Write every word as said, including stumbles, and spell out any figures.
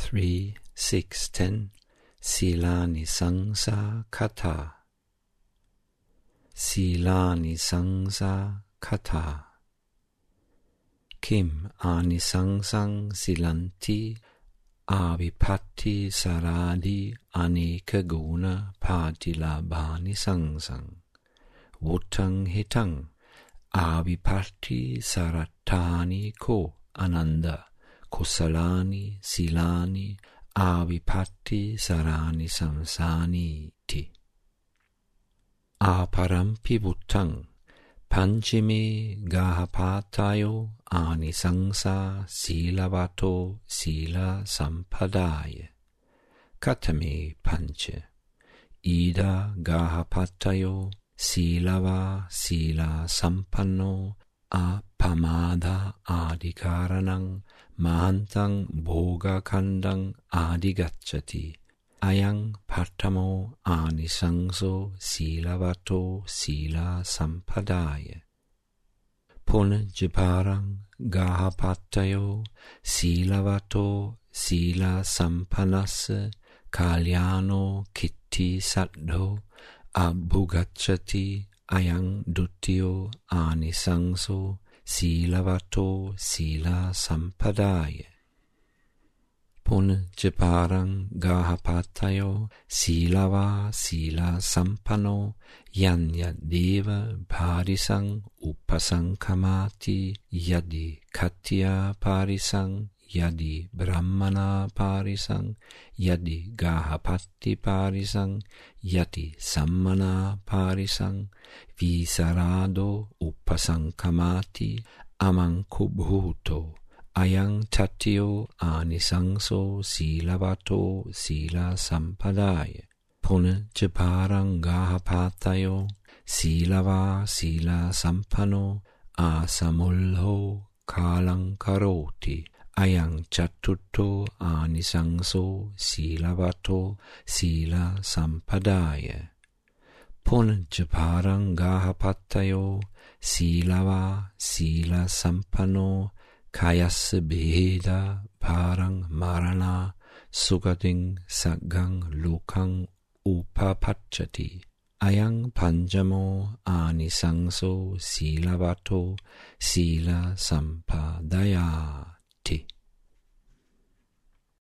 three, six, ten. Silani Sangsa Kata. Silani Sangsa Kata. Kim Anisangsang Silanti Avipatti Saradi Anika Guna Patilabhani Sangsang Vutang Hitang Avipatti Saratani Ko Ananda Kusalani Silani Avipatti Sarani Samsani Ti Aparampi Vutang Panchimi Gahapatayo Anisangsa Silavato Sila Sampadaya Katami Pancha Ida Gahapatayo Silava Sila Sampanno Apamada Adikaranang Mahantang Bhoga Kandang Adigacchati Ayang Partamo Anisangso Silavato Sila Sampadaya Punjaparang Gahapatayo Silavato Sila Sampanas Kalyano Kitti Saddho Abhugacchati Ayang Duttyo Anisangso Silavato Sila Sampadaya Punjaparang Gahapatayo Silava Sila Sampano Yanya Deva Parisang Upasangkamati Yadi Katya Parisang Yadi Brahmana Parisang Yadi Gahapatti Parisang Yadi Sammana Parisang Visarado Upasangkamati Amankubhuto Ayang Tatyo Anisangso Silavato Sila Sampadaya Punjaparang Gahapatayo Silava Sila Sampano Asamulho Kalang Karoti Ayang Chatutto Anisangso Silavato Sila Sampadaya Punjaparang Gahapatayo Silava Sila Sampano Kayas Bheda Parang Marana Sugading Sagang Lukang Upapachati Ayang Panjamo Anisangso Silavato Sila Sampadayati